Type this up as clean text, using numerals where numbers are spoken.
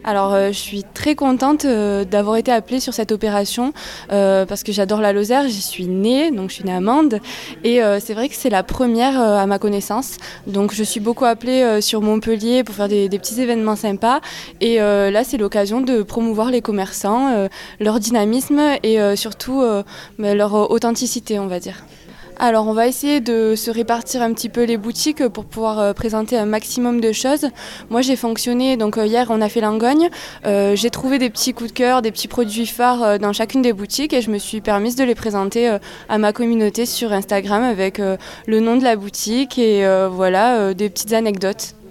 Alors, je suis très contente d'avoir été appelée sur cette opération parce que j'adore la Lozère, j'y suis née, donc je suis née à Mende et c'est vrai que c'est la première à ma connaissance. Donc je suis beaucoup appelée sur Montpellier pour faire des petits événements sympas et là c'est l'occasion de promouvoir les commerçants, leur dynamisme et surtout leur authenticité, on va dire. Alors on va essayer de se répartir un petit peu les boutiques pour pouvoir présenter un maximum de choses. Moi j'ai fonctionné, donc hier on a fait Langogne, j'ai trouvé des petits coups de cœur, des petits produits phares dans chacune des boutiques et je me suis permise de les présenter à ma communauté sur Instagram avec le nom de la boutique et voilà des petites anecdotes.